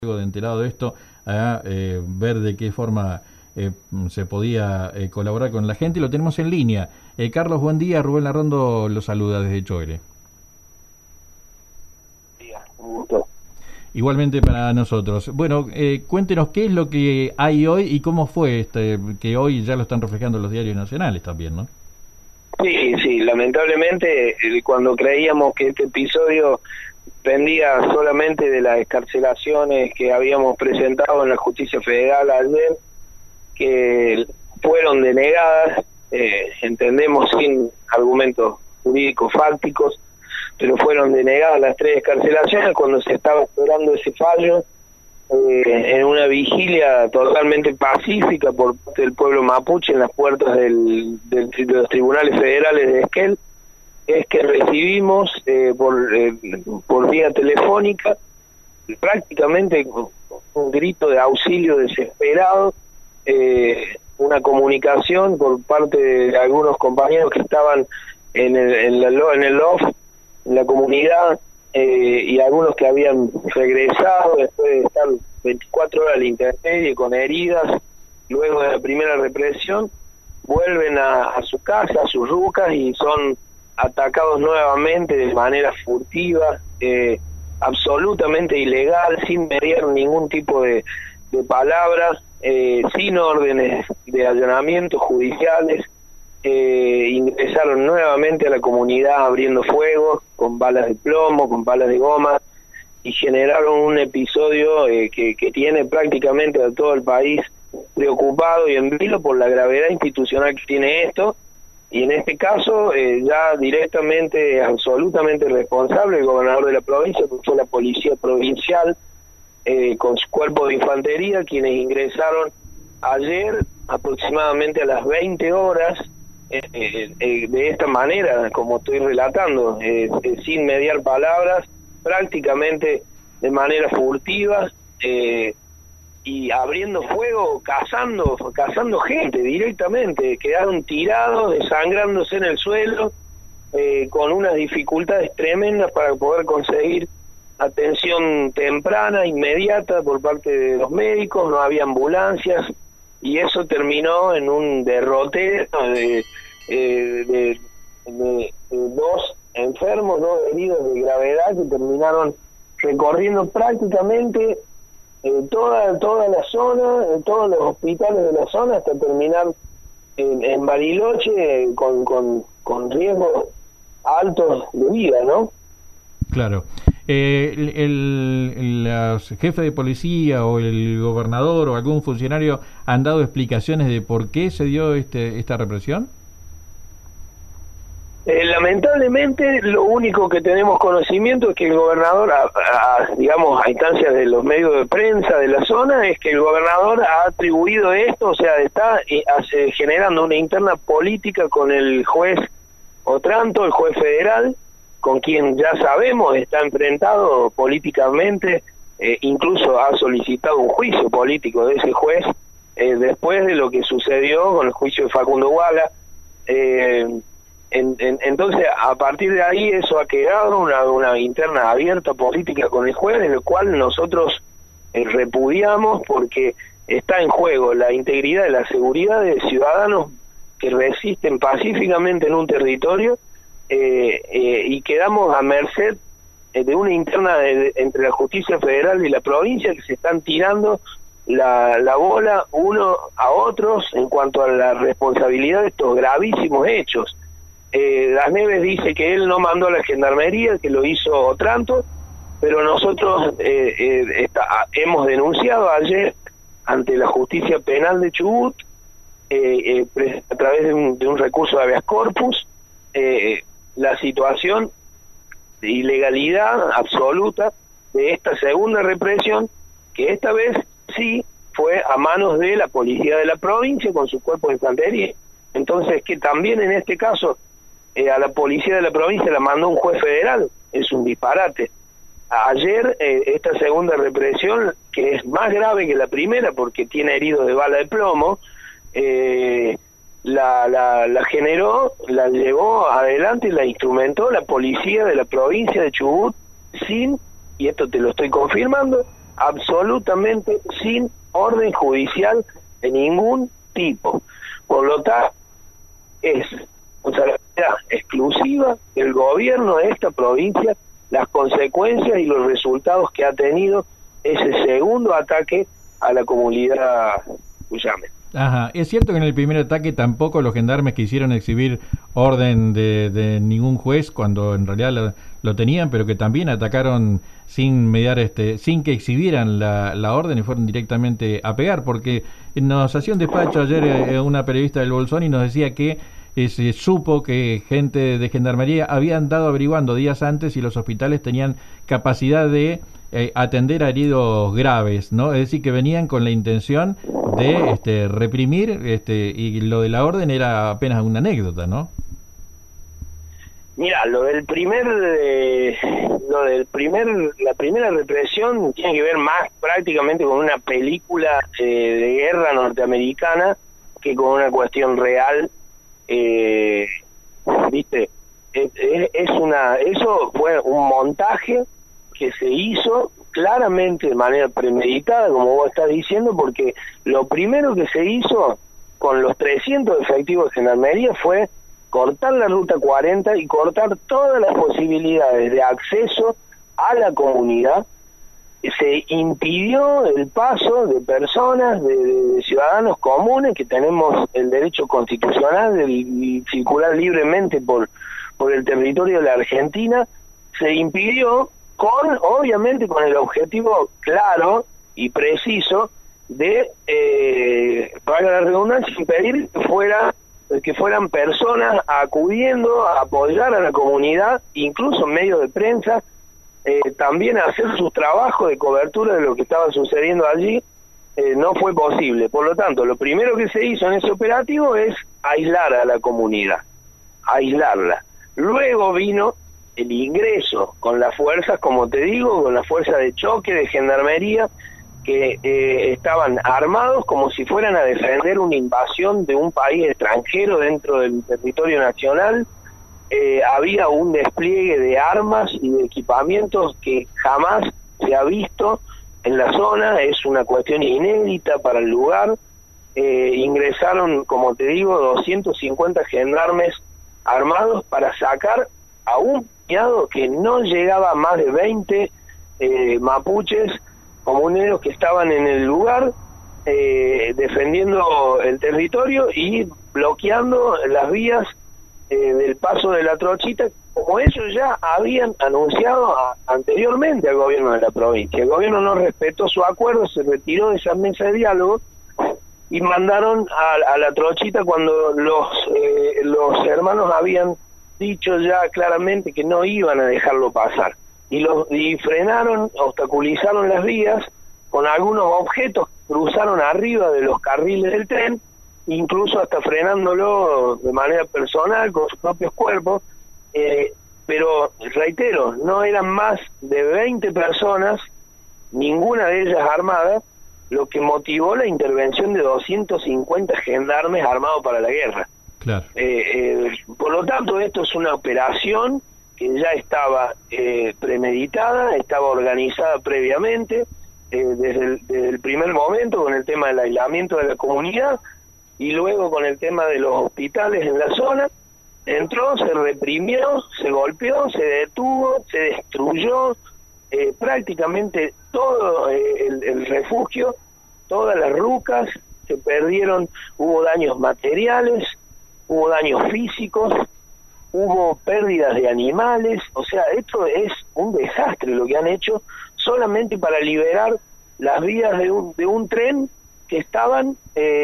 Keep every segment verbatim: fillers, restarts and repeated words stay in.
luego de enterado de esto, a eh, ver de qué forma eh, se podía eh, colaborar con la gente. Lo tenemos en línea. Eh, Carlos, buen día. Rubén Larrondo lo saluda desde Choire. Un gusto. Igualmente para nosotros. Bueno, eh, cuéntenos qué es lo que hay hoy y cómo fue este, que hoy ya lo están reflejando los diarios nacionales también, ¿no? Sí, sí, lamentablemente eh, cuando creíamos que este episodio pendía solamente de las excarcelaciones que habíamos presentado en la Justicia Federal ayer, que fueron denegadas, eh, entendemos sin argumentos jurídicos fácticos, pero fueron denegadas las tres excarcelaciones cuando se estaba esperando ese fallo, eh, en una vigilia totalmente pacífica por parte del pueblo mapuche en las puertas del, del, de los tribunales federales de Esquel. Es que recibimos eh, por, eh, por vía telefónica prácticamente un grito de auxilio desesperado, eh, una comunicación por parte de algunos compañeros que estaban en el, en la, en el loft, en la comunidad, eh, y algunos que habían regresado después de estar veinticuatro horas a la intemperie con heridas luego de la primera represión, vuelven a, a su casa, a sus rucas, y son atacados nuevamente de manera furtiva, eh, absolutamente ilegal, sin mediar ningún tipo de, de palabras, eh, sin órdenes de allanamiento judiciales. Eh, ingresaron nuevamente a la comunidad abriendo fuego con balas de plomo, con balas de goma, y generaron un episodio eh, que, que tiene prácticamente a todo el país preocupado y en vilo por la gravedad institucional que tiene esto. Y en este caso, eh, ya directamente, absolutamente responsable el gobernador de la provincia, que fue la policía provincial, eh, con su cuerpo de infantería, quienes ingresaron ayer aproximadamente a las veinte horas, eh, eh, eh, de esta manera, como estoy relatando, eh, eh, sin mediar palabras, prácticamente de manera furtiva, eh, y abriendo fuego, cazando, cazando gente directamente. Quedaron tirados, desangrándose en el suelo, eh, con unas dificultades tremendas para poder conseguir atención temprana, inmediata por parte de los médicos. No había ambulancias, y eso terminó en un derrotero de, eh, de, de, de dos enfermos, dos heridos de gravedad, que terminaron recorriendo prácticamente Eh, toda toda la zona, eh, todos los hospitales de la zona, hasta terminar en, en Bariloche, eh, con, con, con riesgos altos de vida, ¿no? Claro. Eh, el, el, el jefe de policía o el gobernador o algún funcionario han dado explicaciones de por qué se dio este esta represión. Eh, lamentablemente, lo único que tenemos conocimiento es que el gobernador, a, a, digamos, a instancias de los medios de prensa de la zona, es que el gobernador ha atribuido esto, o sea, está eh, hace, generando una interna política con el juez Otranto, el juez federal, con quien ya sabemos está enfrentado políticamente, eh, incluso ha solicitado un juicio político de ese juez, eh, después de lo que sucedió con el juicio de Facundo Guala. eh, En, en, entonces, a partir de ahí, eso ha quedado una, una interna abierta política con el juez, en el cual nosotros eh, repudiamos, porque está en juego la integridad y la seguridad de ciudadanos que resisten pacíficamente en un territorio, eh, eh, y quedamos a merced eh, de una interna de, de, entre la justicia federal y la provincia, que se están tirando la, la bola uno a otros en cuanto a la responsabilidad de estos gravísimos hechos. Eh, Las Neves dice que él no mandó a la gendarmería, que lo hizo Otranto, pero nosotros eh, eh, está, hemos denunciado ayer ante la justicia penal de Chubut, eh, eh, a través de un, de un recurso de habeas corpus, eh, la situación de ilegalidad absoluta de esta segunda represión, que esta vez sí fue a manos de la policía de la provincia con su cuerpo de infantería. Entonces, que también en este caso Eh, a la policía de la provincia la mandó un juez federal, es un disparate. Ayer, eh, esta segunda represión, que es más grave que la primera porque tiene heridos de bala de plomo, eh, la, la, la generó, la llevó adelante y la instrumentó la policía de la provincia de Chubut, sin, y esto te lo estoy confirmando, absolutamente sin orden judicial de ningún tipo. Por lo tanto, es responsabilidad exclusiva del gobierno de esta provincia las consecuencias y los resultados que ha tenido ese segundo ataque a la comunidad cuyame. Ajá, es cierto que en el primer ataque tampoco los gendarmes quisieron exhibir orden de, de ningún juez cuando en realidad lo, lo tenían, pero que también atacaron sin mediar, este, sin que exhibieran la, la orden y fueron directamente a pegar, porque nos hacía un despacho ayer eh, una periodista del Bolsón y nos decía que eh, se supo que gente de gendarmería habían dado averiguando días antes y los hospitales tenían capacidad de eh, atender a heridos graves, ¿no? Es decir, que venían con la intención de este, reprimir, este, y lo de la orden era apenas una anécdota, ¿no? Mira, lo del primer, eh, lo del primer, la primera represión tiene que ver más prácticamente con una película eh, de guerra norteamericana que con una cuestión real, eh, viste, es, es una, eso fue un montaje que se hizo claramente de manera premeditada, como vos estás diciendo, porque lo primero que se hizo con los trescientos efectivos de gendarmería fue cortar la ruta cuarenta y cortar todas las posibilidades de acceso a la comunidad. Se impidió el paso de personas, de, de ciudadanos comunes que tenemos el derecho constitucional de circular libremente por, por el territorio de la Argentina. Se impidió con, obviamente, con el objetivo claro y preciso de, eh, para la redundancia, impedir que fuera que fueran personas acudiendo a apoyar a la comunidad, incluso medios de prensa, eh, también a hacer su trabajo de cobertura de lo que estaba sucediendo allí. Eh, no fue posible. Por lo tanto, lo primero que se hizo en ese operativo es aislar a la comunidad, aislarla. Luego vino el ingreso con las fuerzas, como te digo, con la fuerza de choque de gendarmería, que eh, estaban armados como si fueran a defender una invasión de un país extranjero dentro del territorio nacional. Eh, había un despliegue de armas y de equipamientos que jamás se ha visto en la zona, es una cuestión inédita para el lugar. Eh, ingresaron, como te digo, doscientos cincuenta gendarmes armados para sacar a un puñado que no llegaba a más de veinte eh, mapuches comuneros que estaban en el lugar, eh, defendiendo el territorio y bloqueando las vías eh, del paso de la Trochita, como ellos ya habían anunciado a, anteriormente al gobierno de la provincia. El gobierno no respetó su acuerdo, se retiró de esa mesa de diálogo y mandaron a, a la Trochita cuando los, eh, los hermanos habían dicho ya claramente que no iban a dejarlo pasar. Y, los, y frenaron, obstaculizaron las vías con algunos objetos, cruzaron arriba de los carriles del tren, incluso hasta frenándolo de manera personal con sus propios cuerpos, eh, pero reitero, no eran más de veinte personas, ninguna de ellas armada, lo que motivó la intervención de doscientos cincuenta gendarmes armados para la guerra. Claro. Eh, eh, por lo tanto, esto es una operación que ya estaba eh, premeditada, estaba organizada previamente, eh, desde, el, desde el primer momento con el tema del aislamiento de la comunidad y luego con el tema de los hospitales en la zona. Entró, se reprimió, se golpeó, se detuvo, se destruyó eh, prácticamente todo eh, el, el refugio, todas las rucas, se perdieron, hubo daños materiales, hubo daños físicos, hubo pérdidas de animales. O sea, esto es un desastre lo que han hecho solamente para liberar las vías de un, de un tren que estaban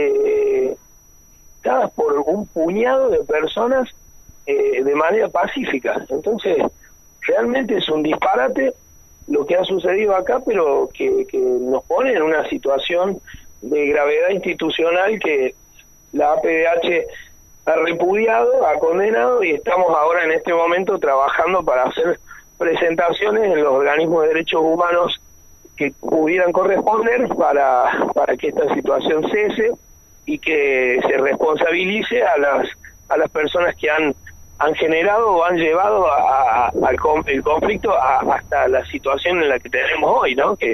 eh, dadas por un puñado de personas eh, de manera pacífica. Entonces, realmente es un disparate lo que ha sucedido acá, pero que, que nos pone en una situación de gravedad institucional que la A P D H ha repudiado, ha condenado, y estamos ahora en este momento trabajando para hacer presentaciones en los organismos de derechos humanos que pudieran corresponder para, para que esta situación cese y que se responsabilice a las a las personas que han han generado o han llevado a, a, al el conflicto a, hasta la situación en la que tenemos hoy, ¿no? Que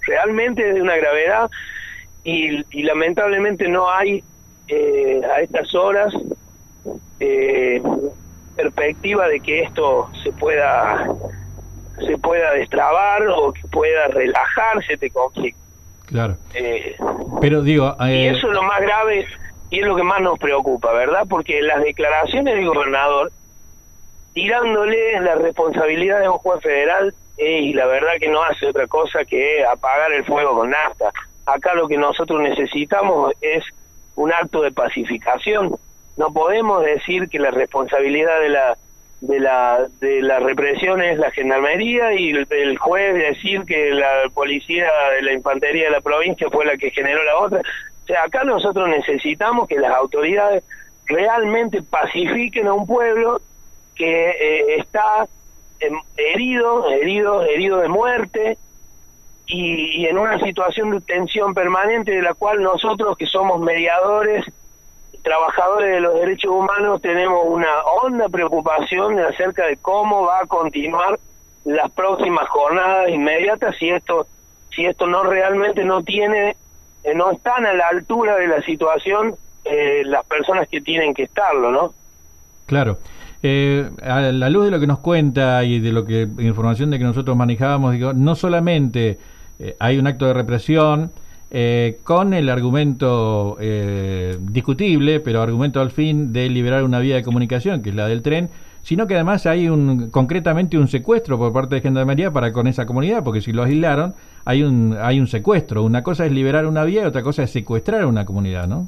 realmente es de una gravedad y, y lamentablemente no hay eh, a estas horas eh, perspectiva de que esto se pueda se pueda destrabar o que pueda relajarse este conflicto. Claro. Eh, Pero digo... Eh... Y eso es lo más grave y es lo que más nos preocupa, ¿verdad? Porque las declaraciones del gobernador tirándole la responsabilidad de un juez federal eh, y la verdad que no hace otra cosa que apagar el fuego con nafta. Acá lo que nosotros necesitamos es un acto de pacificación. No podemos decir que la responsabilidad de la de la de la represión es la gendarmería y el, el juez decir que la policía de la infantería de la provincia fue la que generó la otra. O sea, acá nosotros necesitamos que las autoridades realmente pacifiquen a un pueblo que eh, está eh, herido, herido, herido de muerte y, y en una situación de tensión permanente de la cual nosotros que somos mediadores, trabajadores de los derechos humanos, tenemos una honda preocupación acerca de cómo va a continuar las próximas jornadas inmediatas si esto si esto no realmente no tiene eh, no están a la altura de la situación eh, las personas que tienen que estarlo, ¿no? Claro. Eh, a la luz de lo que nos cuenta y de lo que información de que nosotros manejábamos, digo, no solamente eh, hay un acto de represión eh, con el argumento eh, discutible, pero argumento al fin de liberar una vía de comunicación, que es la del tren, sino que además hay un concretamente un secuestro por parte de Gendarmería para con esa comunidad, porque si lo aislaron, hay un hay un secuestro. Una cosa es liberar una vía y otra cosa es secuestrar a una comunidad, ¿no?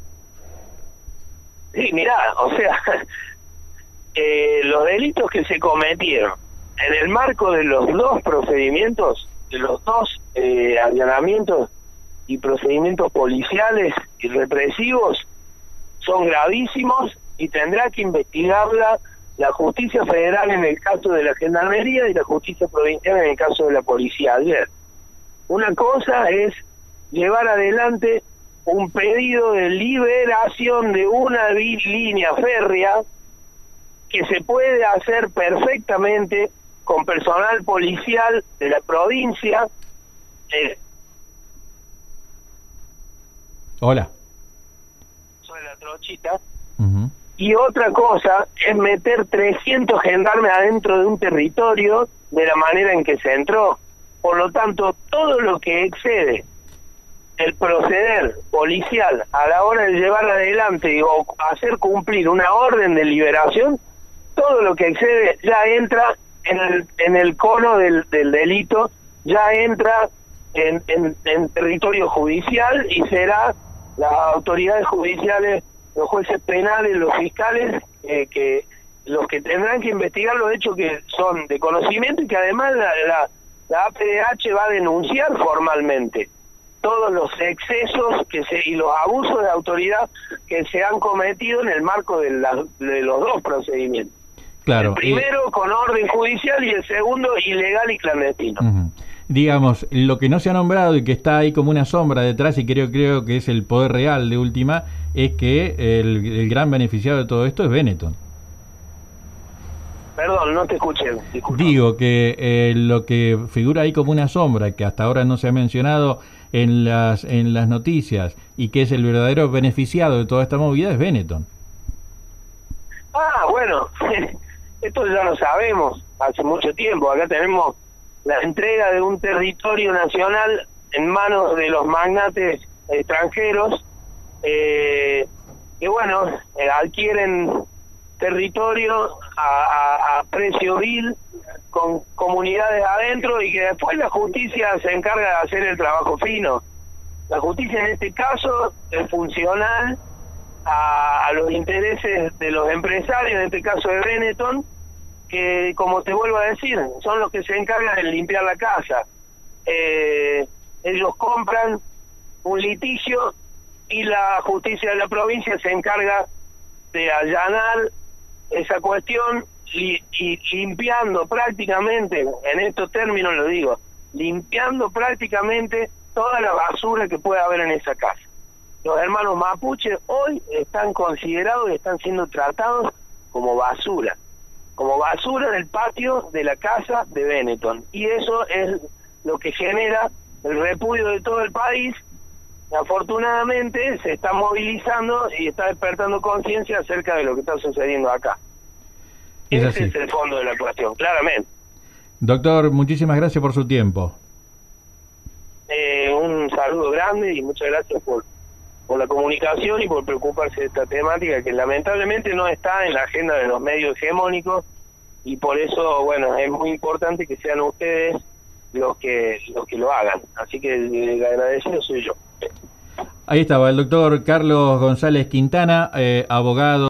Sí, mirá, o sea, eh, los delitos que se cometieron en el marco de los dos procedimientos, de los dos eh, allanamientos y procedimientos policiales y represivos, son gravísimos y tendrá que investigarla la justicia federal en el caso de la Gendarmería y la justicia provincial en el caso de la policía ayer. Una cosa es llevar adelante un pedido de liberación de una línea férrea que se puede hacer perfectamente con personal policial de la provincia. Eh, Hola. Soy la trochita. Uh-huh. Y otra cosa es meter trescientos gendarmes adentro de un territorio de la manera en que se entró. Por lo tanto, todo lo que excede el proceder policial a la hora de llevar adelante o hacer cumplir una orden de liberación, todo lo que excede ya entra en el, en el cono del, del delito, ya entra en, en, en territorio judicial y será las autoridades judiciales, los jueces penales, los fiscales, eh, que los que tendrán que investigar los hechos que son de conocimiento y que además la, la, la A P D H va a denunciar formalmente todos los excesos que se y los abusos de autoridad que se han cometido en el marco de, la, de los dos procedimientos. Claro, el primero eh, con orden judicial y el segundo ilegal y clandestino. Uh-huh. Digamos, lo que no se ha nombrado y que está ahí como una sombra detrás, y creo creo que es el poder real de última, es que el, el gran beneficiado de todo esto es Benetton. Perdón, no te escuché. Disculpa. Digo que eh, lo que figura ahí como una sombra, que hasta ahora no se ha mencionado en las en las noticias, y que es el verdadero beneficiado de toda esta movida, es Benetton. Ah, bueno, esto ya lo sabemos hace mucho tiempo. Acá tenemos la entrega de un territorio nacional en manos de los magnates extranjeros, eh, que bueno, eh, adquieren territorio a, a, a precio vil, con comunidades adentro, y que después la justicia se encarga de hacer el trabajo fino. La justicia en este caso es funcional a, a los intereses de los empresarios, en este caso de Benetton, que, como te vuelvo a decir, son los que se encargan de limpiar la casa. Eh, ellos compran un litigio y la justicia de la provincia se encarga de allanar esa cuestión y, y limpiando prácticamente, en estos términos lo digo, limpiando prácticamente toda la basura que pueda haber en esa casa. Los hermanos mapuches hoy están considerados y están siendo tratados como basura, como basura del patio de la casa de Benetton, y eso es lo que genera el repudio de todo el país. Afortunadamente se está movilizando y está despertando conciencia acerca de lo que está sucediendo acá. Es Ese así. es el fondo de la cuestión, claramente. Doctor, muchísimas gracias por su tiempo. Eh, un saludo grande y muchas gracias por, por la comunicación y por preocuparse de esta temática que lamentablemente no está en la agenda de los medios hegemónicos, y por eso, bueno, es muy importante que sean ustedes los que los que lo hagan. Así que el agradecido soy yo. Ahí estaba el doctor Carlos González Quintana, eh, abogado.